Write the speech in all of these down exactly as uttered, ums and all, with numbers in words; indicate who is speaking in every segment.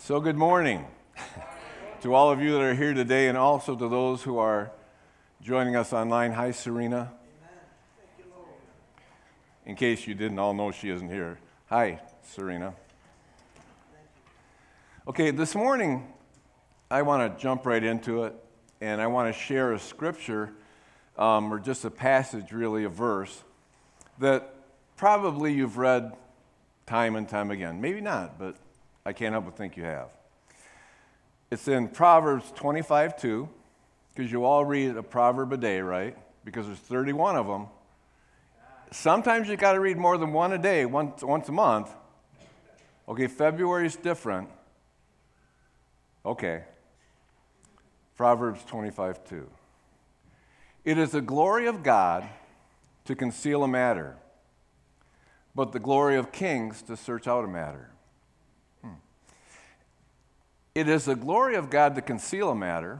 Speaker 1: So good morning to all of you that are here today, and also to those who are joining us online. Hi, Serena. In case you didn't all know, she isn't here. Hi, Serena. Okay, this morning I want to jump right into it, and I want to share a scripture, um, or just a passage, really, a verse, that probably you've read time and time again. Maybe not, but I can't help but think you have. It's in Proverbs twenty-five two, because you all read a proverb a day, right? Because there's thirty-one of them. Sometimes you got to read more than one a day, once, once a month. Okay, February's different. Okay. Proverbs twenty-five two. It is the glory of God to conceal a matter, but the glory of kings to search out a matter. Hmm. It is the glory of God to conceal a matter.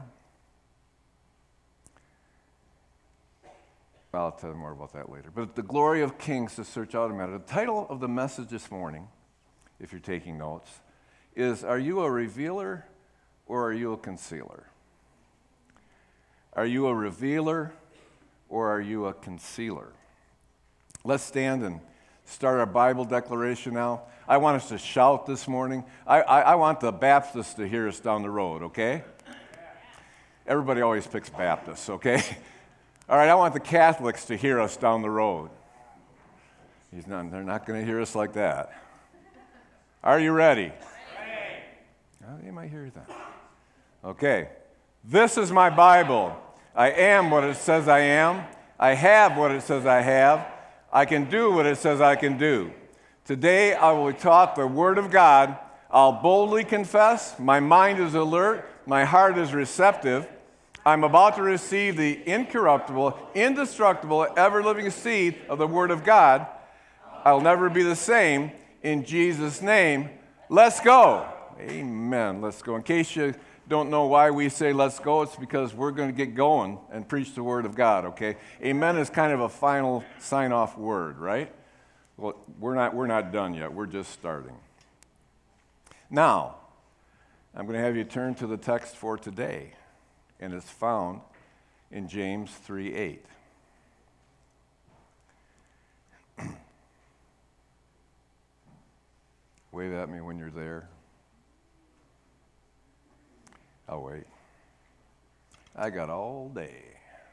Speaker 1: Well, I'll tell you more about that later. But the glory of kings to search out a matter. The title of the message this morning, if you're taking notes, is Are you a revealer or are you a concealer? Are you a revealer or are you a concealer? Let's stand and start our Bible declaration now. I want us to shout this morning. I, I, I want the Baptists to hear us down the road, okay? Everybody always picks Baptists, okay? All right, I want the Catholics to hear us down the road. He's not, they're not going to hear us like that. Are you ready? Ready. Oh, you might hear that. Okay. This is my Bible. I am what it says I am. I have what it says I have. I can do what it says I can do. Today I will be taught the Word of God. I'll boldly confess. My mind is alert. My heart is receptive. I'm about to receive the incorruptible, indestructible, ever-living seed of the Word of God. I'll never be the same. In Jesus' name, let's go. Amen. Let's go. In case you don't know why we say let's go, it's because we're going to get going and preach the Word of God, okay? Amen is kind of a final sign-off word, right? Well, we're not, we're not done yet. We're just starting. Now, I'm going to have you turn to the text for today, and it's found in James three eight. Wave at me when you're there. I'll wait. I got all day.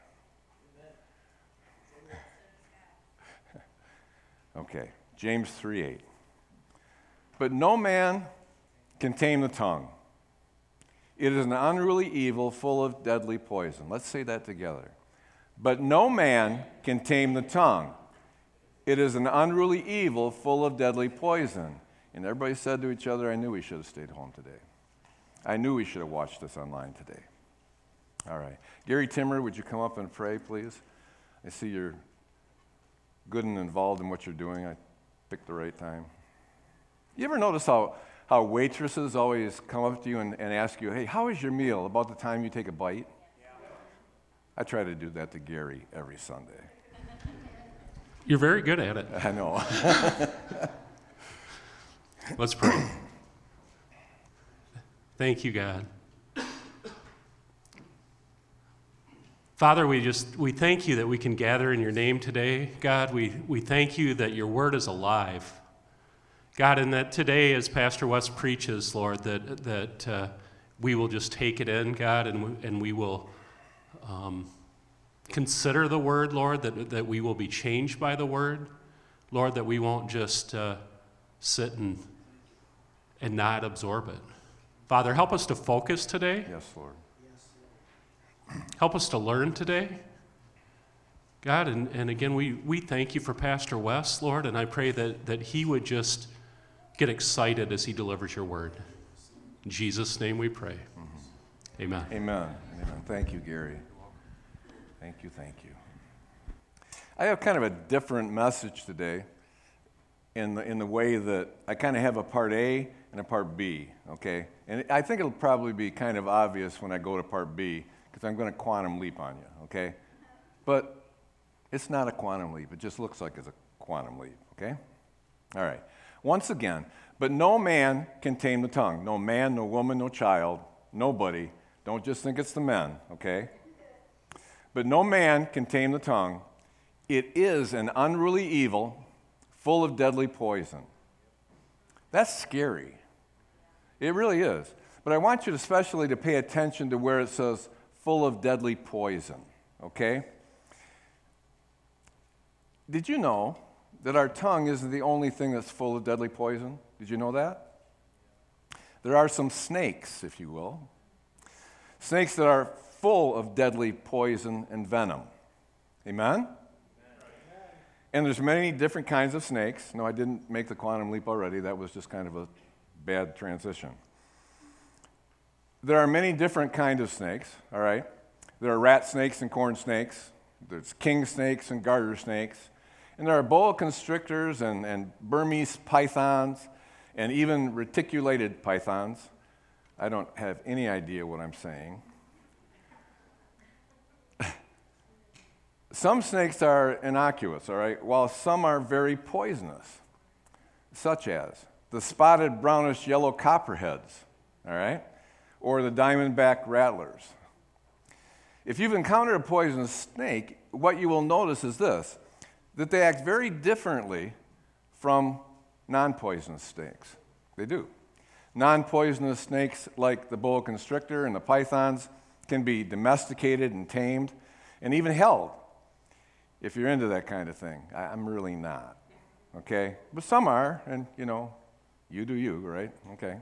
Speaker 1: Okay, James three eight. But no man can tame the tongue. It is an unruly evil full of deadly poison. Let's say that together. But no man can tame the tongue. It is an unruly evil full of deadly poison. And everybody said to each other, I knew we should have stayed home today. I knew we should have watched this online today. All right. Gary Timmer, would you come up and pray, please? I see you're good and involved in what you're doing. I picked the right time. You ever notice how, how waitresses always come up to you and, and ask you, hey, how is your meal about the time you take a bite? Yeah. I try to do that to Gary every Sunday.
Speaker 2: You're very good at it.
Speaker 1: I know.
Speaker 2: Let's pray. Thank you, God. Father, we just we thank you that we can gather in your name today. God, we, we thank you that your word is alive. God, and that today as Pastor West preaches, Lord, that that uh, we will just take it in, God, and we, and we will um, consider the word, Lord, that, that we will be changed by the word. Lord, that we won't just uh, sit and, and not absorb it. Father, help us to focus today.
Speaker 1: Yes, Lord.
Speaker 2: Help us to learn today. God, and, and again, we, we thank you for Pastor West, Lord, and I pray that, that he would just get excited as he delivers your word. In Jesus' name we pray. Mm-hmm. Amen.
Speaker 1: Amen. Amen. Thank you, Gary. Thank you, thank you. I have kind of a different message today in the, in the way that I kind of have a part A and a part B, okay? And I think it'll probably be kind of obvious when I go to part B, because I'm going to quantum leap on you, okay? But it's not a quantum leap. It just looks like it's a quantum leap, okay? All right. Once again, But no man can tame the tongue. No man, no woman, no child, nobody. Don't just think it's the men, okay? But no man can tame the tongue. It is an unruly evil, full of deadly poison. That's scary. It really is. But I want you to especially to pay attention to where it says full of deadly poison, okay? Did you know that our tongue isn't the only thing that's full of deadly poison? Did you know that? There are some snakes, if you will. Snakes that are full of deadly poison and venom. Amen? And there's many different kinds of snakes. No, I didn't make the quantum leap already. That was just kind of a bad transition. There are many different kinds of snakes, all right? There are rat snakes and corn snakes. There's king snakes and garter snakes. And there are boa constrictors and, and Burmese pythons and even reticulated pythons. I don't have any idea what I'm saying. Some snakes are innocuous, all right, while some are very poisonous, such as the spotted brownish yellow copperheads, all right, or the diamondback rattlers. If you've encountered a poisonous snake, what you will notice is this, that they act very differently from non-poisonous snakes. They do. Non-poisonous snakes like the boa constrictor and the pythons can be domesticated and tamed and even held. If you're into that kind of thing. I, I'm really not, okay? But some are, and, you know, you do you, right? Okay.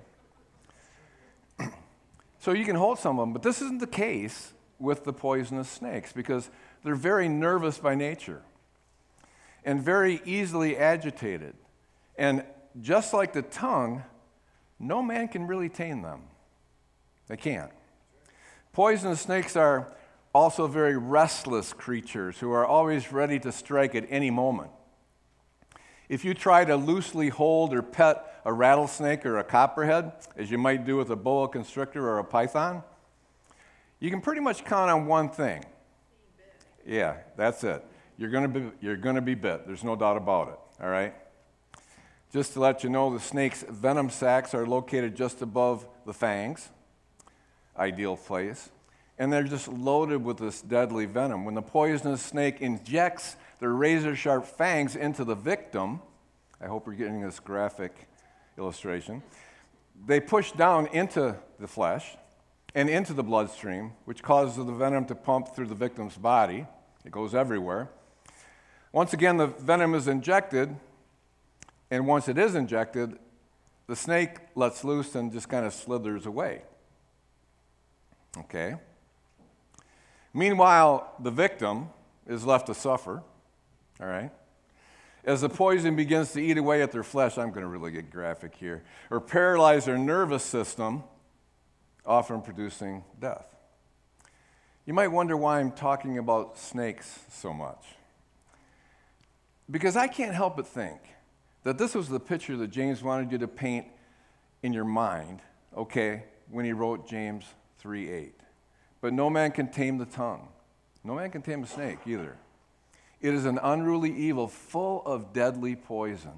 Speaker 1: So you can hold some of them, but this isn't the case with the poisonous snakes because they're very nervous by nature and very easily agitated. And just like the tongue, no man can really tame them. They can't. Poisonous snakes are also very restless creatures who are always ready to strike at any moment. If you try to loosely hold or pet a rattlesnake or a copperhead, as you might do with a boa constrictor or a python, you can pretty much count on one thing. Yeah, that's it. You're going to be you're going to be bit. There's no doubt about it, all right? Just to let you know, the snake's venom sacs are located just above the fangs, ideal place. And they're just loaded with this deadly venom. When the poisonous snake injects their razor-sharp fangs into the victim, I hope you're getting this graphic illustration, they push down into the flesh and into the bloodstream, which causes the venom to pump through the victim's body. It goes everywhere. Once again, the venom is injected, and once it is injected, the snake lets loose and just kind of slithers away. Okay? Meanwhile, the victim is left to suffer, all right? As the poison begins to eat away at their flesh, I'm going to really get graphic here, or paralyze their nervous system, often producing death. You might wonder why I'm talking about snakes so much. Because I can't help but think that this was the picture that James wanted you to paint in your mind, okay, when he wrote James three eight. But no man can tame the tongue. No man can tame a snake either. It is an unruly evil full of deadly poison.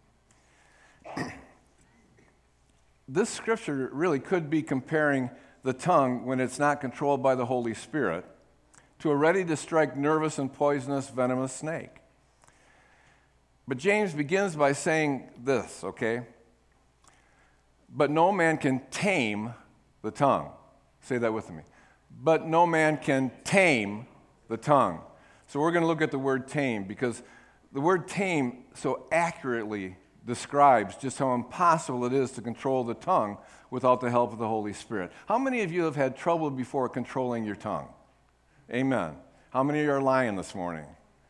Speaker 1: This scripture really could be comparing the tongue, when it's not controlled by the Holy Spirit, to a ready-to-strike nervous and poisonous venomous snake. But James begins by saying this, okay? But no man can tame the tongue. Say that with me. But no man can tame the tongue. So we're going to look at the word tame because the word tame so accurately describes just how impossible it is to control the tongue without the help of the Holy Spirit. How many of you have had trouble before controlling your tongue? Amen. How many of you are lying this morning?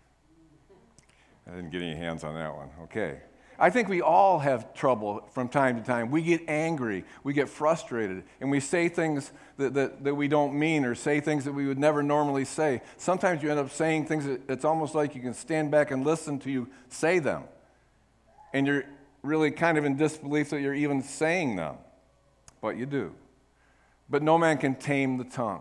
Speaker 1: I didn't get any hands on that one. Okay. I think we all have trouble from time to time. We get angry, we get frustrated, and we say things that, that, that we don't mean or say things that we would never normally say. Sometimes you end up saying things that it's almost like you can stand back and listen to you say them. And you're really kind of in disbelief that you're even saying them. But you do. But no man can tame the tongue.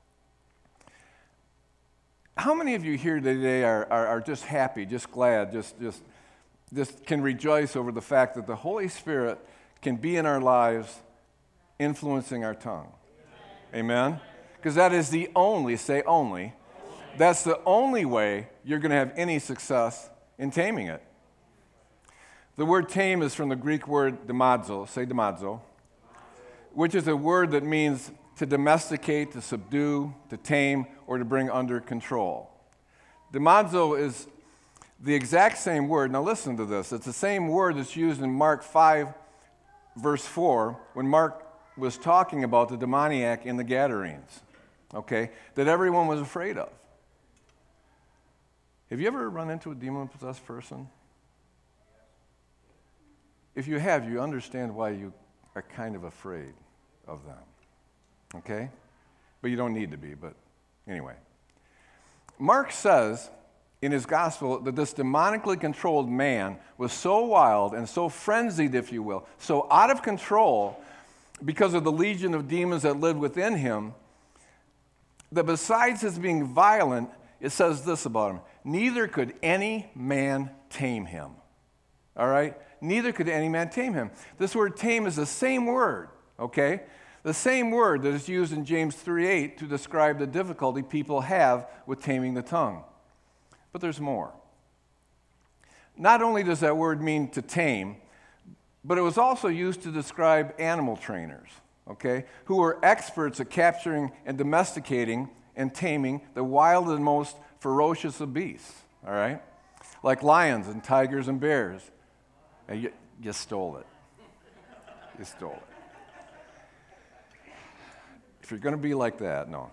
Speaker 1: How many of you here today are, are, are just happy, just glad, just, just, just can rejoice over the fact that the Holy Spirit can be in our lives influencing our tongue. Amen? Because that is the only, say only, that's the only way you're going to have any success in taming it. The word tame is from the Greek word damazo, say damazo, which is a word that means to domesticate, to subdue, to tame, or to bring under control. Damazo is the exact same word. Now listen to this. It's the same word that's used in Mark five, verse four, when Mark was talking about the demoniac in the Gadarenes, okay, that everyone was afraid of. Have you ever run into a demon-possessed person? If you have, you understand why you are kind of afraid of them, okay? But you don't need to be, but anyway. Mark says in his gospel that this demonically controlled man was so wild and so frenzied, if you will, so out of control because of the legion of demons that lived within him, that besides his being violent, it says this about him: neither could any man tame him. All right? Neither could any man tame him. This word tame is the same word, okay? The same word that is used in James three eight to describe the difficulty people have with taming the tongue. But there's more. Not only does that word mean to tame, but it was also used to describe animal trainers, okay, who were experts at capturing and domesticating and taming the wild and most ferocious of beasts, all right? Like lions and tigers and bears. And you, you stole it. You stole it. If you're going to be like that, no.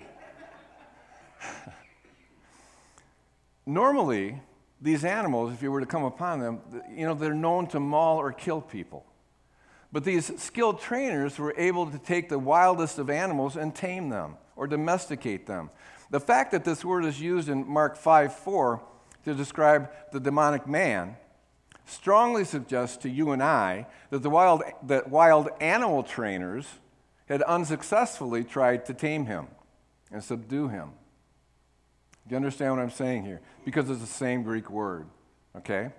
Speaker 1: Normally, these animals, if you were to come upon them, you know, they're known to maul or kill people. But these skilled trainers were able to take the wildest of animals and tame them or domesticate them. The fact that this word is used in Mark five four to describe the demonic man strongly suggests to you and I that the wild, that wild animal trainers had unsuccessfully tried to tame him and subdue him. Do you understand what I'm saying here? Because it's the same Greek word, okay?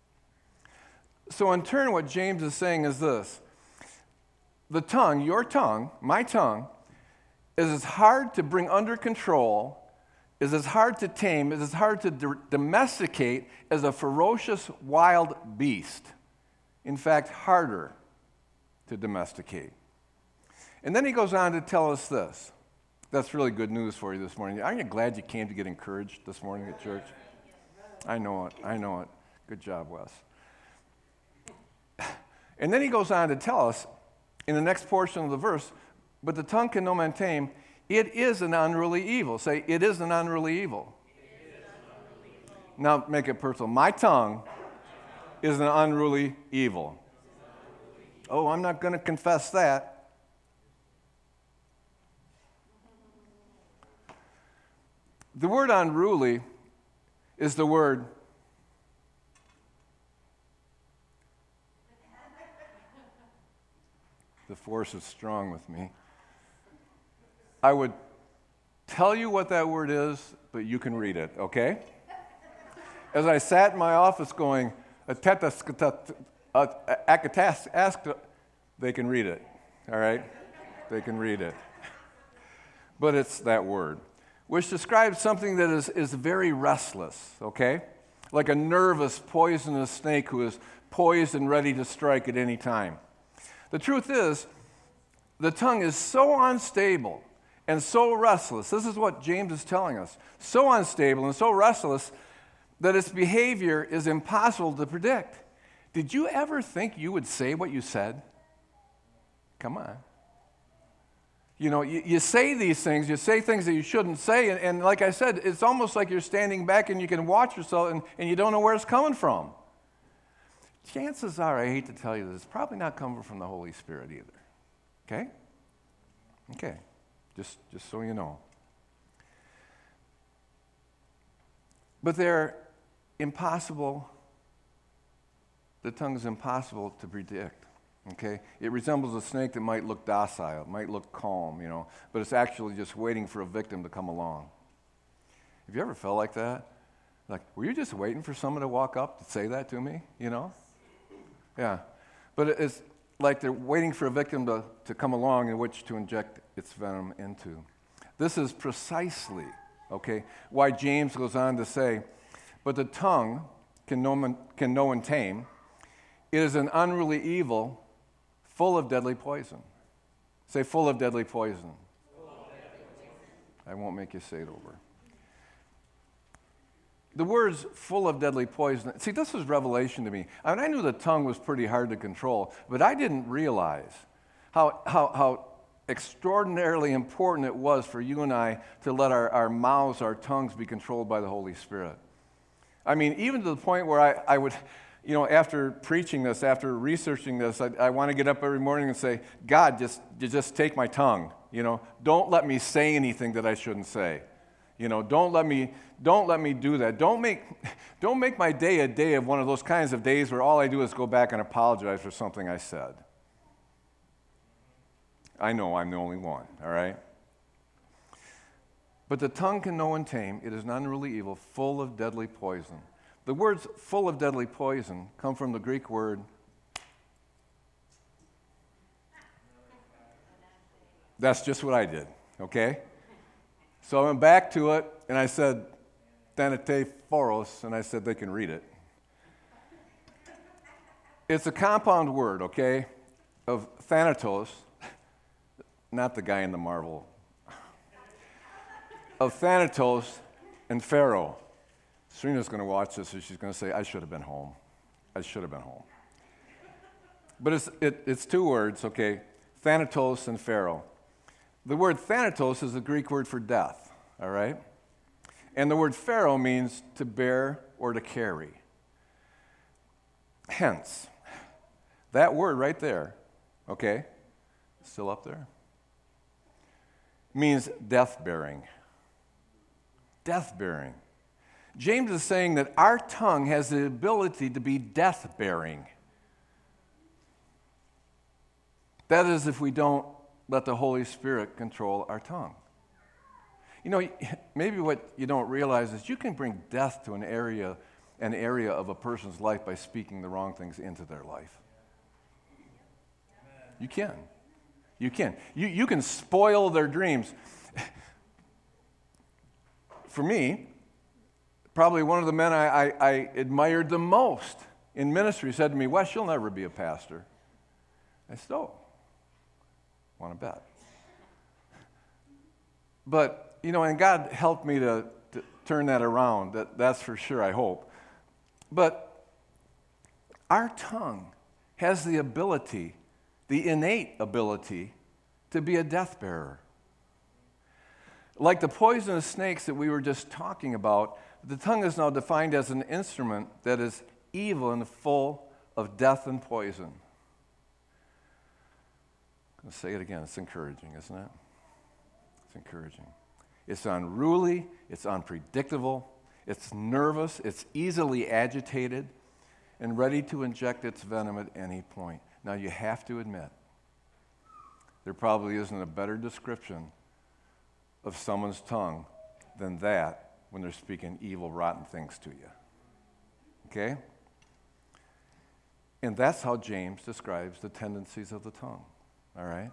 Speaker 1: So in turn, what James is saying is this: the tongue, your tongue, my tongue, is as hard to bring under control, is as hard to tame, is as hard to d- domesticate as a ferocious wild beast. In fact, harder to domesticate. And then he goes on to tell us this. That's really good news for you this morning. Aren't you glad you came to get encouraged this morning at church? I know it. I know it. Good job, Wes. And then he goes on to tell us in the next portion of the verse, but the tongue can no man tame. It is an unruly evil. Say, it is an unruly evil. Now make it personal. My tongue is an unruly evil. Oh, I'm not going to confess that. The word unruly is the word the force is strong with me. I would tell you what that word is, but you can read it, okay? As I sat in my office going, they can read it, all right? They can read it. But it's that word, which describes something that is, is very restless, okay? Like a nervous, poisonous snake who is poised and ready to strike at any time. The truth is, the tongue is so unstable and so restless. This is what James is telling us. So unstable and so restless that its behavior is impossible to predict. Did you ever think you would say what you said? Come on. You know, you, you say these things, you say things that you shouldn't say, and, and like I said, it's almost like you're standing back and you can watch yourself and, and you don't know where it's coming from. Chances are, I hate to tell you this, it's probably not coming from the Holy Spirit either. Okay? Okay. Just, just so you know. But they're impossible, the tongue is impossible to predict. Okay? It resembles a snake that might look docile, might look calm, you know, but it's actually just waiting for a victim to come along. Have you ever felt like that? Like, were you just waiting for someone to walk up to say that to me, you know? Yeah. But it's, like they're waiting for a victim to, to come along in which to inject its venom into. This is precisely, okay, why James goes on to say, but the tongue can know, can know and tame. It is an unruly evil full of deadly poison. Say, full of deadly poison. Full of deadly poison. I won't make you say it over. The words full of deadly poison, see, this was revelation to me. I mean, I knew the tongue was pretty hard to control, but I didn't realize how, how, how extraordinarily important it was for you and I to let our, our mouths, our tongues be controlled by the Holy Spirit. I mean, even to the point where I, I would, you know, after preaching this, after researching this, I, I want to get up every morning and say, God, just, just take my tongue. You know, don't let me say anything that I shouldn't say. You know, don't let me don't let me do that. Don't make don't make my day a day of one of those kinds of days where all I do is go back and apologize for something I said. I know I'm the only one, all right? But the tongue can know and tame. It is an unruly evil, full of deadly poison. The words full of deadly poison come from the Greek word. That's just what I did, okay? So I went back to it, and I said, Thanate Phoros, and I said they can read it. It's a compound word, okay, of Thanatos, not the guy in the Marvel, of Thanatos and Pharaoh. Serena's going to watch this, and she's going to say, I should have been home. I should have been home. But it's, it, it's two words, okay, Thanatos and Pharaoh. The word Thanatos is the Greek word for death, all right? And the word Pharaoh means to bear or to carry. Hence, that word right there, okay, still up there, means death-bearing. Death-bearing. James is saying that our tongue has the ability to be death-bearing. That is, if we don't let the Holy Spirit control our tongue. You know, maybe what you don't realize is you can bring death to an area, an area of a person's life by speaking the wrong things into their life. You can. You can. You, you can spoil their dreams. For me, probably one of the men I, I, I admired the most in ministry said to me, Wes, you'll never be a pastor. I said, oh, want to bet. But, you know, and God helped me to, to turn that around, that, that's for sure, I hope. But our tongue has the ability, the innate ability, to be a death bearer. Like the poisonous snakes that we were just talking about, the tongue is now defined as an instrument that is evil and full of death and poison. I'm going to say it again. It's encouraging, isn't it? It's encouraging. It's unruly. It's unpredictable. It's nervous. It's easily agitated and ready to inject its venom at any point. Now, you have to admit, there probably isn't a better description of someone's tongue than that when they're speaking evil, rotten things to you. Okay? And that's how James describes the tendencies of the tongue. All right?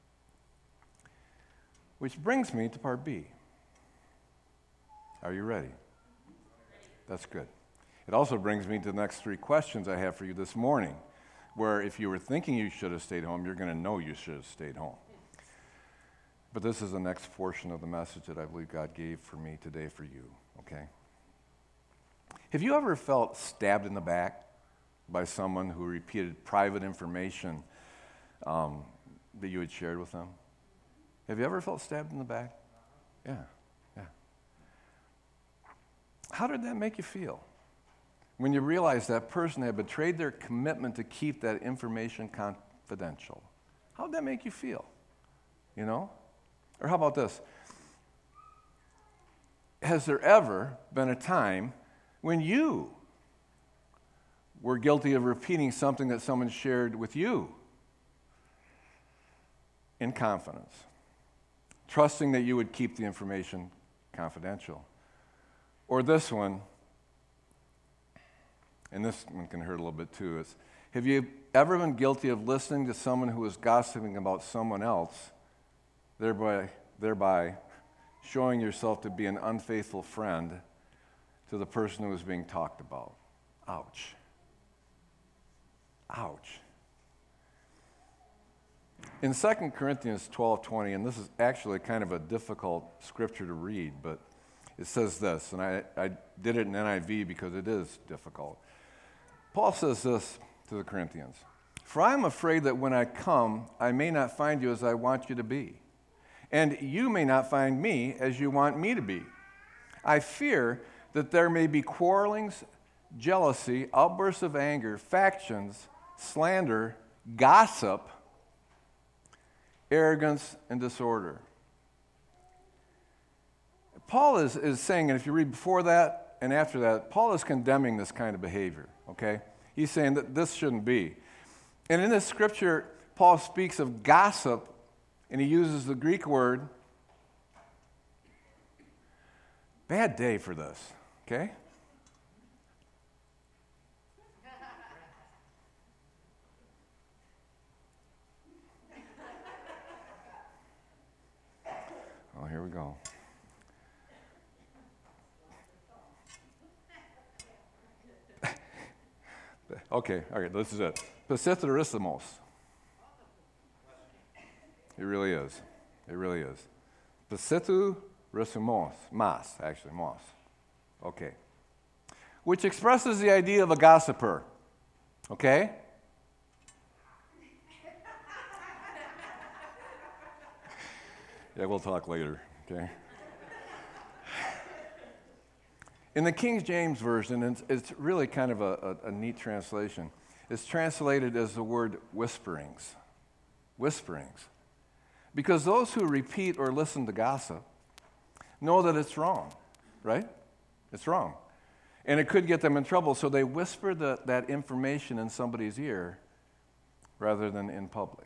Speaker 1: Which brings me to part B. Are you ready? That's good. It also brings me to the next three questions I have for you this morning, where if you were thinking you should have stayed home, you're going to know you should have stayed home. But this is the next portion of the message that I believe God gave for me today for you, okay? Have you ever felt stabbed in the back by someone who repeated private information um, that you had shared with them? Have you ever felt stabbed in the back? Yeah, yeah. How did that make you feel when you realized that person had betrayed their commitment to keep that information confidential? How did that make you feel? You know? Or how about this? Has there ever been a time when you were guilty of repeating something that someone shared with you in confidence, trusting that you would keep the information confidential? Or this one, and this one can hurt a little bit too, is, Have you ever been guilty of listening to someone who is gossiping about someone else, thereby, thereby showing yourself to be an unfaithful friend to the person who is being talked about? Ouch. Ouch. In Second Corinthians twelve twenty, and this is actually kind of a difficult scripture to read, but it says this, and I, I did it in N I V because it is difficult. Paul says this to the Corinthians: "For I am afraid that when I come, I may not find you as I want you to be, and you may not find me as you want me to be. I fear that there may be quarrelings, jealousy, outbursts of anger, factions, slander, gossip, arrogance, and disorder." Paul is, is saying, and if you read before that and after that, Paul is condemning this kind of behavior, okay? He's saying that this shouldn't be. And in this scripture, Paul speaks of gossip, and he uses the Greek word. Bad day for this, okay? Oh, here we go. Okay, all right, this is it. Pasitharismos. It really is. It really is. Pasitharismos. Mas, actually, mos. Okay. Which expresses the idea of a gossiper. Okay? Yeah, we'll talk later, okay? In the King James Version, it's, it's really kind of a, a, a neat translation. It's translated as the word whisperings. Whisperings. Because those who repeat or listen to gossip know that it's wrong, right? It's wrong. And it could get them in trouble, so they whisper the, that information in somebody's ear rather than in public.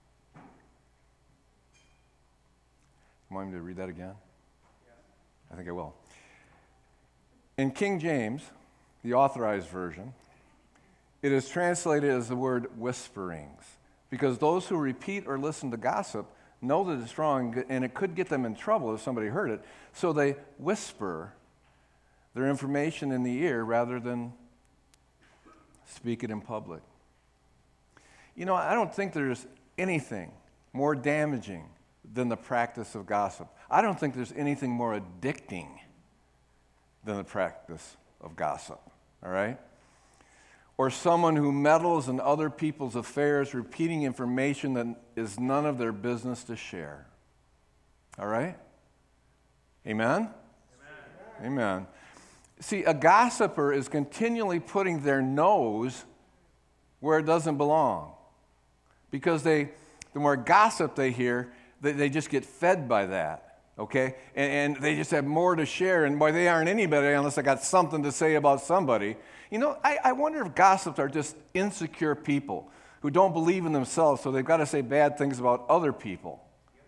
Speaker 1: You want me to read that again? I think I will. In King James, the authorized version, it is translated as the word whisperings, because those who repeat or listen to gossip know that it's wrong, and it could get them in trouble if somebody heard it, so they whisper their information in the ear rather than speak it in public. You know, I don't think there's anything more damaging than the practice of gossip. I don't think there's anything more addicting than the practice of gossip, all right? Or someone who meddles in other people's affairs, repeating information that is none of their business to share. All right? Amen? Amen. Amen. See, a gossiper is continually putting their nose where it doesn't belong. Because they, the more gossip they hear, they, they just get fed by that. Okay? And, and they just have more to share, and boy, they aren't anybody unless they got something to say about somebody. You know, I, I wonder if gossips are just insecure people who don't believe in themselves, so they've got to say bad things about other people.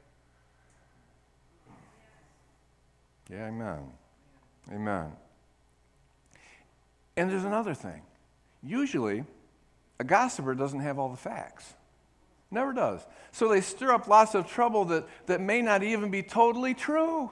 Speaker 1: Yeah, amen. Amen. And there's another thing. Usually, a gossiper doesn't have all the facts. Never does. So they stir up lots of trouble that, that may not even be totally true.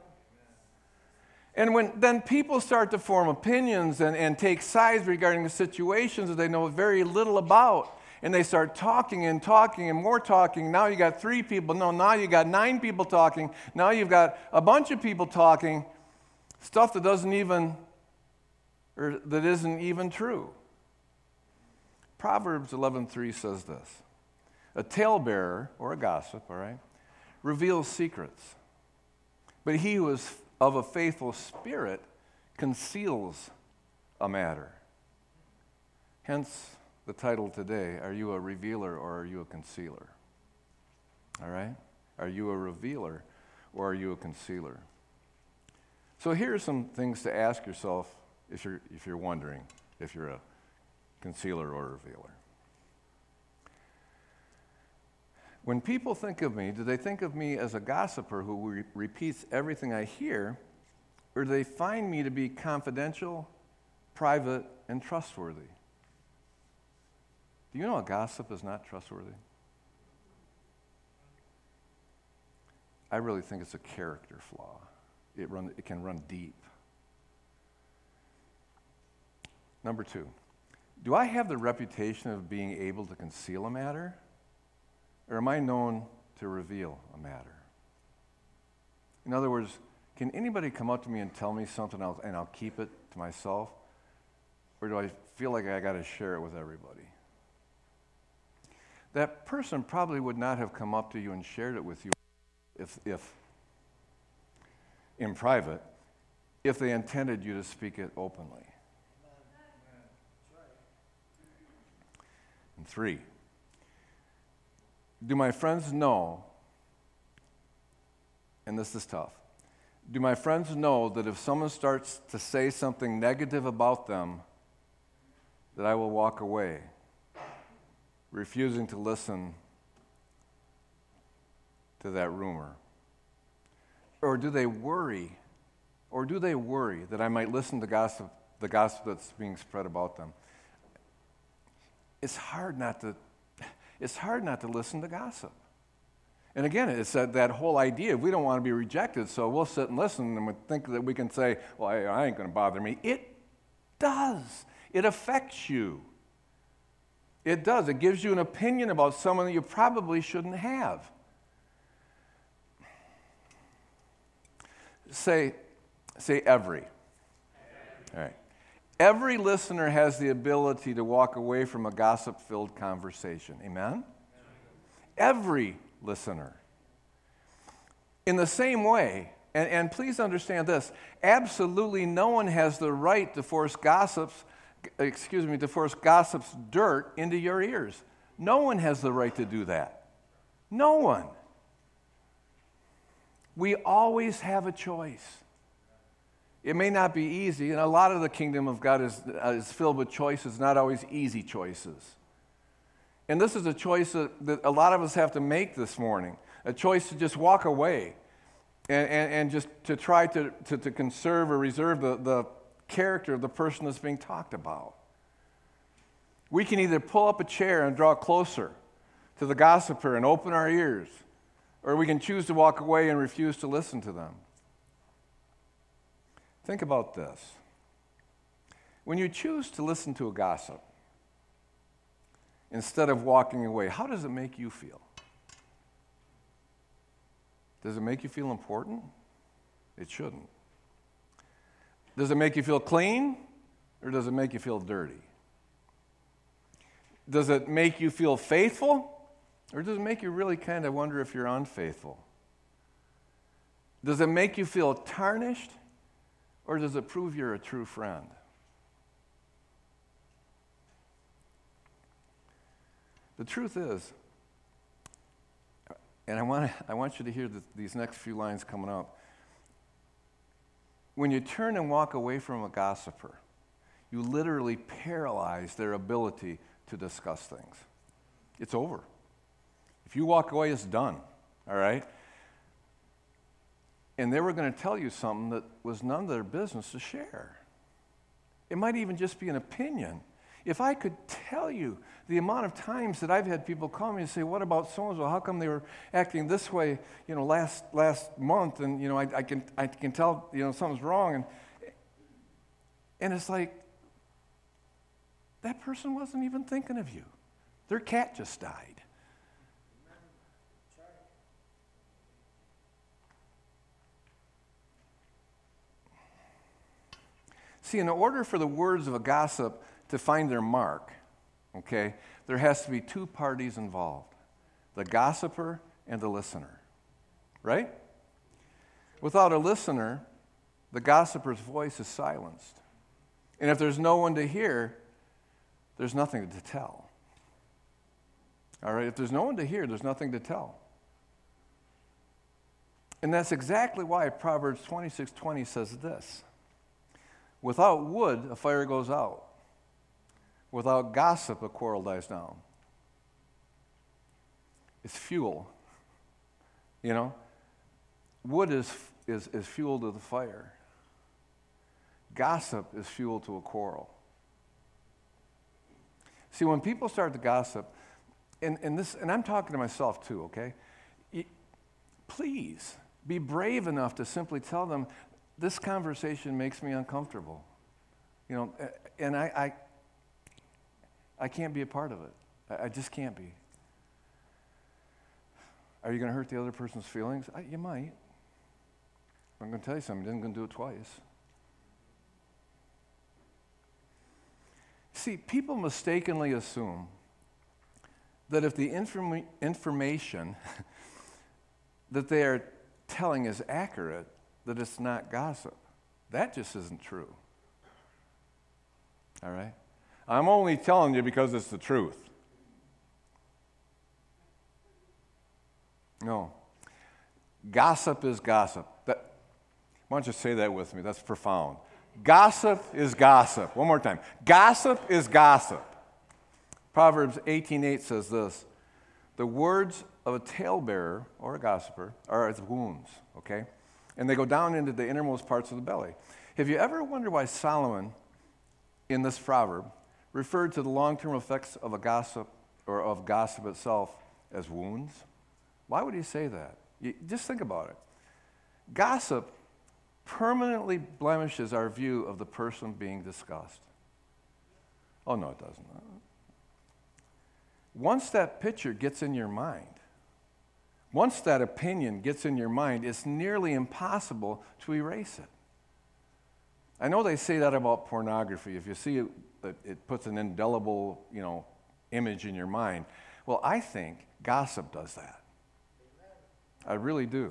Speaker 1: And when then people start to form opinions and, and take sides regarding the situations that they know very little about, and they start talking and talking and more talking. Now you got three people. No, now you got nine people talking. Now you've got a bunch of people talking stuff that doesn't even, or that isn't even true. Proverbs eleven three says this: a talebearer, or a gossip, all right, reveals secrets. But he who is of a faithful spirit conceals a matter. Hence the title today: are you a revealer or are you a concealer? All right? Are you a revealer or are you a concealer? So here are some things to ask yourself if you're, if you're wondering if you're a concealer or a revealer. When people think of me, do they think of me as a gossiper who re- repeats everything I hear, or do they find me to be confidential, private, and trustworthy? Do you know a gossip is not trustworthy? I really think it's a character flaw. It, run, it can run deep. Number two, do I have the reputation of being able to conceal a matter? Or am I known to reveal a matter? In other words, can anybody come up to me and tell me something else and I'll keep it to myself? Or do I feel like I got to share it with everybody? That person probably would not have come up to you and shared it with you if, if in private, if they intended you to speak it openly. And three, do my friends know, and this is tough, do my friends know that if someone starts to say something negative about them, that I will walk away, refusing to listen to that rumor? Or do they worry, or do they worry that I might listen to gossip, the gossip that's being spread about them? It's hard not to, it's hard not to listen to gossip. And again, it's that, that whole idea, we don't want to be rejected, so we'll sit and listen and we think that we can say, well, I, I ain't going to bother me. It does. It affects you. It does. It gives you an opinion about someone that you probably shouldn't have. Say, say every. All right. Every listener has the ability to walk away from a gossip-filled conversation. Amen? Every listener. In the same way, and, and please understand this, absolutely no one has the right to force gossips, excuse me, to force gossip's dirt into your ears. No one has the right to do that. No one. We always have a choice. It may not be easy, and a lot of the kingdom of God is, uh, is filled with choices, not always easy choices. And this is a choice that, that a lot of us have to make this morning, a choice to just walk away and, and, and just to try to, to, to conserve or reserve the, the character of the person that's being talked about. We can either pull up a chair and draw closer to the gossiper and open our ears, or we can choose to walk away and refuse to listen to them. Think about this. When you choose to listen to a gossip instead of walking away, how does it make you feel? Does it make you feel important? It shouldn't. Does it make you feel clean, or does it make you feel dirty? Does it make you feel faithful, or does it make you really kind of wonder if you're unfaithful? Does it make you feel tarnished, or does it prove you're a true friend? The truth is, and I want, to, I want you to hear the, these next few lines coming up. When you turn and walk away from a gossiper, you literally paralyze their ability to discuss things. It's over. If you walk away, it's done, all right? And they were going to tell you something that was none of their business to share. It might even just be an opinion. If I could tell you the amount of times that I've had people call me and say, what about so-and-so? How come they were acting this way, you know, last last month? And, you know, I, I can I can tell, you know, something's wrong. And, and it's like, that person wasn't even thinking of you. Their cat just died. See, in order for the words of a gossip to find their mark, okay, there has to be two parties involved, the gossiper and the listener, right? Without a listener, the gossiper's voice is silenced. And if there's no one to hear, there's nothing to tell. All right, if there's no one to hear, there's nothing to tell. And that's exactly why Proverbs twenty-six twenty says this: without wood, a fire goes out. Without gossip, a quarrel dies down. It's fuel. You know? Wood is, is, is fuel to the fire. Gossip is fuel to a quarrel. See, when people start to gossip, and, and, this, and I'm talking to myself too, okay? You, please be brave enough to simply tell them, this conversation makes me uncomfortable. You know, and I, I, I can't be a part of it. I, I just can't be. Are you going to hurt the other person's feelings? I, you might. I'm going to tell you something. I'm going to do it twice. See, people mistakenly assume that if the inform- information that they are telling is accurate, that it's not gossip. That just isn't true. All right? I'm only telling you because it's the truth. No. Gossip is gossip. That, why don't you say that with me? That's profound. Gossip is gossip. One more time. Gossip is gossip. Proverbs eighteen eight says this, the words of a talebearer or a gossiper are as wounds, okay? And they go down into the innermost parts of the belly. Have you ever wondered why Solomon, in this proverb, referred to the long-term effects of a gossip or of gossip itself as wounds? Why would he say that? You, just think about it. Gossip permanently blemishes our view of the person being discussed. Oh, no, it doesn't. Once that picture gets in your mind, once that opinion gets in your mind, it's nearly impossible to erase it. I know they say that about pornography. If you see it, it puts an indelible, you know, image in your mind. Well, I think gossip does that. I really do.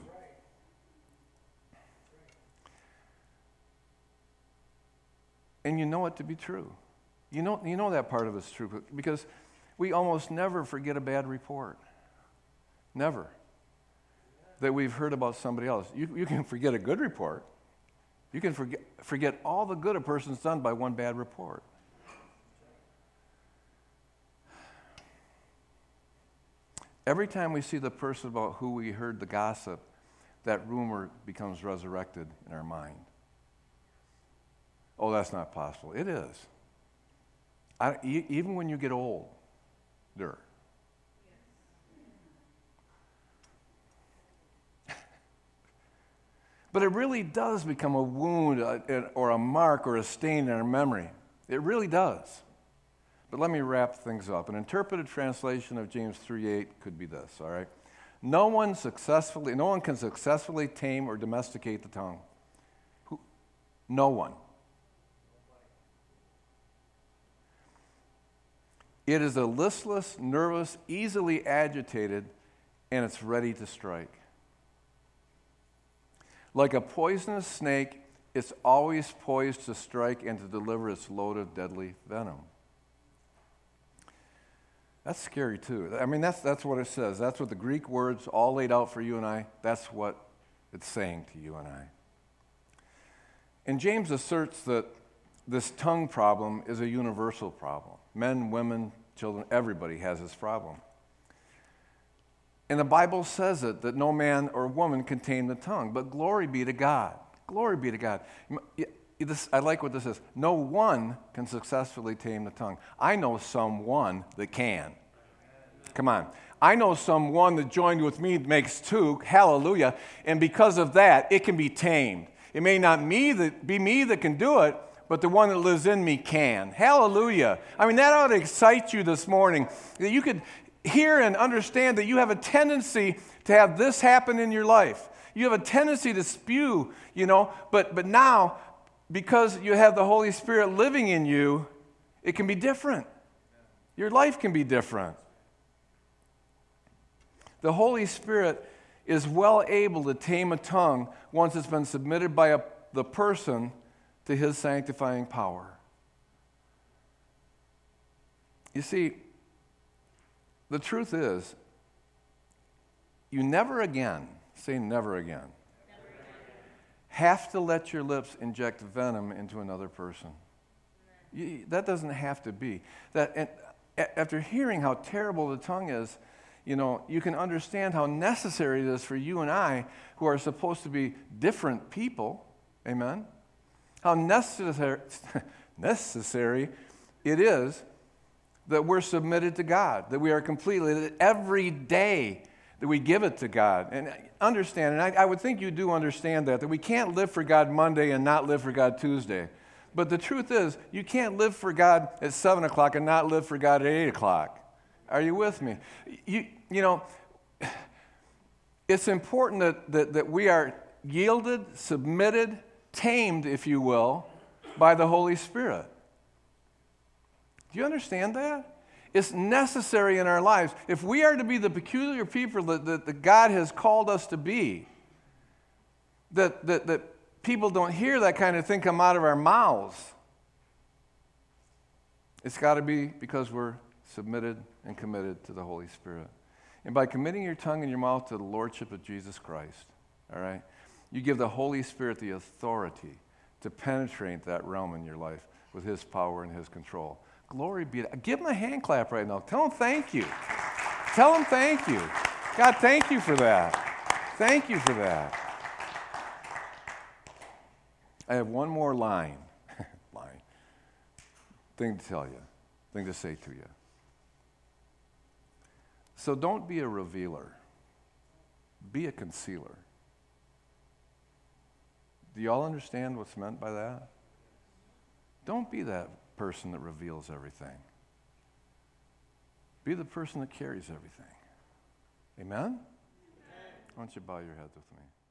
Speaker 1: And you know it to be true. You know, you know that part of it's true because we almost never forget a bad report. Never. That we've heard about somebody else. You, you can forget a good report. You can forget, forget all the good a person's done by one bad report. Every time we see the person about who we heard the gossip, that rumor becomes resurrected in our mind. Oh, that's not possible. It is. I, e- even when you get older. But it really does become a wound uh, or a mark or a stain in our memory. It really does. But let me wrap things up. An interpreted translation of James three eight could be this, all right? No one successfully, no one can successfully tame or domesticate the tongue. Who? No one. It is a listless, nervous, easily agitated, and it's ready to strike. Like a poisonous snake, it's always poised to strike and to deliver its load of deadly venom. That's scary too. I mean, that's, that's what it says. That's what the Greek words all laid out for you and I, that's what it's saying to you and I. And James asserts that this tongue problem is a universal problem. Men, women, children, everybody has this problem. And the Bible says it, that no man or woman can tame the tongue. But glory be to God. Glory be to God. This, I like what this is. No one can successfully tame the tongue. I know someone that can. Come on. I know someone that joined with me makes two. Hallelujah. And because of that, it can be tamed. It may not me that, be me that can do it, but the one that lives in me can. Hallelujah. I mean, that ought to excite you this morning. That you could hear and understand that you have a tendency to have this happen in your life. You have a tendency to spew, you know, but, but now, because you have the Holy Spirit living in you, it can be different. Your life can be different. The Holy Spirit is well able to tame a tongue once it's been submitted by a, the person to his sanctifying power. You see, the truth is, you never again, say never again, never again, have to let your lips inject venom into another person. You, that doesn't have to be. That, and after hearing how terrible the tongue is, you know, you can understand how necessary it is for you and I, who are supposed to be different people, amen, how necessary, necessary it is that we're submitted to God, that we are completely, that every day that we give it to God. And understand, and I, I would think you do understand that, that we can't live for God Monday and not live for God Tuesday. But the truth is, you can't live for God at seven o'clock and not live for God at eight o'clock. Are you with me? You, you know, it's important that, that, that we are yielded, submitted, tamed, if you will, by the Holy Spirit. Do you understand that? It's necessary in our lives. If we are to be the peculiar people that, that, that God has called us to be, that, that, that people don't hear that kind of thing come out of our mouths, it's got to be because we're submitted and committed to the Holy Spirit. And by committing your tongue and your mouth to the Lordship of Jesus Christ, all right, you give the Holy Spirit the authority to penetrate that realm in your life with His power and His control. Glory be to God. Give Him a hand clap right now. Tell Him thank you. Tell Him thank you. God, thank you for that. Thank you for that. I have one more line, line, thing to tell you, thing to say to you. So don't be a revealer. Be a concealer. Do you all understand what's meant by that? Don't be that person that reveals everything. Be the person that carries everything. Amen? Amen. Why don't you bow your heads with me?